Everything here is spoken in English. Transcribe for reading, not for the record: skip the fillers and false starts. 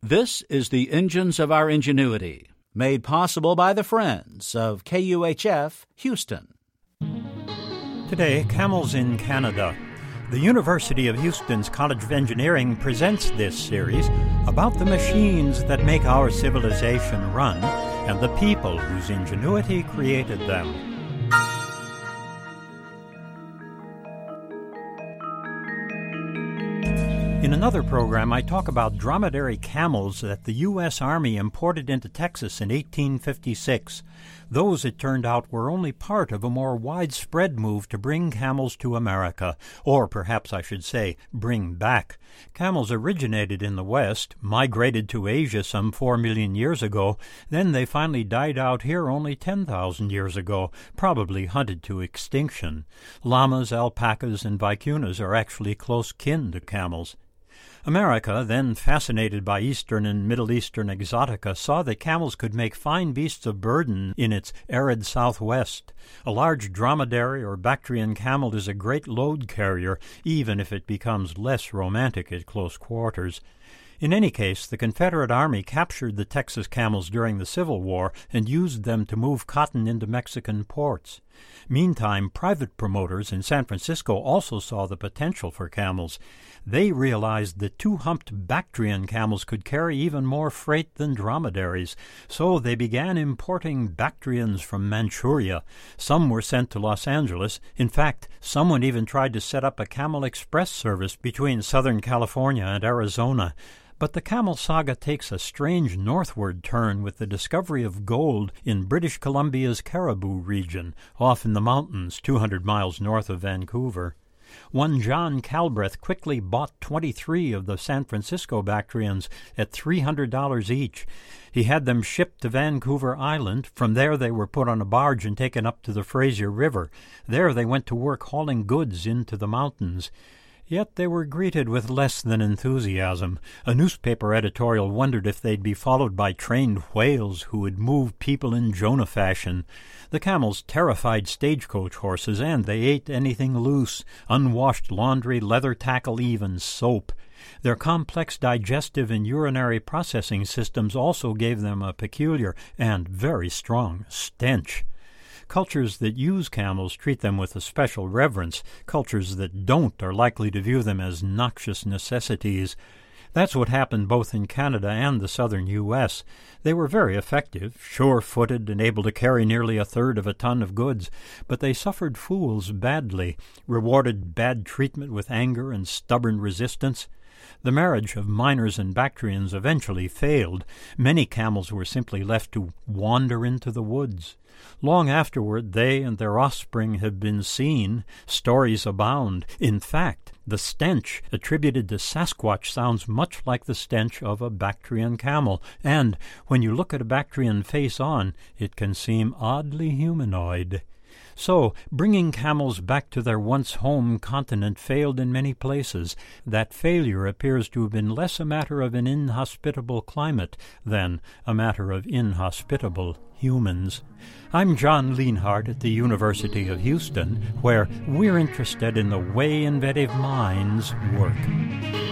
This is the Engines of Our Ingenuity, made possible by the Friends of KUHF, Houston. Today, camels in Canada. The University of Houston's College of Engineering presents this series about the machines that make our civilization run and the people whose ingenuity created them. In another program, I talk about dromedary camels that the U.S. Army imported into Texas in 1856. Those, it turned out, were only part of a more widespread move to bring camels to America, or perhaps I should say, bring back. Camels originated in the West, migrated to Asia some 4 million years ago, then they finally died out here only 10,000 years ago, probably hunted to extinction. Llamas, alpacas, and vicunas are actually close kin to camels. America, then fascinated by Eastern and Middle Eastern exotica, saw that camels could make fine beasts of burden in its arid southwest. A large dromedary or Bactrian camel is a great load carrier, even if it becomes less romantic at close quarters. In any case, the Confederate Army captured the Texas camels during the Civil War and used them to move cotton into Mexican ports. Meantime, private promoters in San Francisco also saw the potential for camels. They realized that two-humped Bactrian camels could carry even more freight than dromedaries, so they began importing Bactrians from Manchuria. Some were sent to Los Angeles. In fact, someone even tried to set up a Camel Express service between Southern California and Arizona. But the camel saga takes a strange northward turn with the discovery of gold in British Columbia's Caribou region, off in the mountains 200 miles north of Vancouver. One John Calbreth quickly bought 23 of the San Francisco Bactrians at $300 each. He had them shipped to Vancouver Island. From there they were put on a barge and taken up to the Fraser River. There they went to work hauling goods into the mountains. Yet they were greeted with less than enthusiasm. A newspaper editorial wondered if they'd be followed by trained whales who would move people in Jonah fashion. The camels terrified stagecoach horses, and they ate anything loose, unwashed laundry, leather tackle, even soap. Their complex digestive and urinary processing systems also gave them a peculiar and very strong stench. Cultures that use camels treat them with a special reverence. Cultures that don't are likely to view them as noxious necessities. That's what happened both in Canada and the southern U.S. They were very effective, sure-footed, and able to carry nearly a third of a ton of goods, but they suffered fools badly, rewarded bad treatment with anger and stubborn resistance. The marriage of miners and Bactrians eventually failed. Many camels were simply left to wander into the woods. Long afterward, they and their offspring have been seen. Stories abound. In fact, the stench attributed to Sasquatch sounds much like the stench of a Bactrian camel, and when you look at a Bactrian face-on, it can seem oddly humanoid. So, bringing camels back to their once home continent failed in many places. That failure appears to have been less a matter of an inhospitable climate than a matter of inhospitable humans. I'm John Lienhardt at the University of Houston, where we're interested in the way inventive minds work.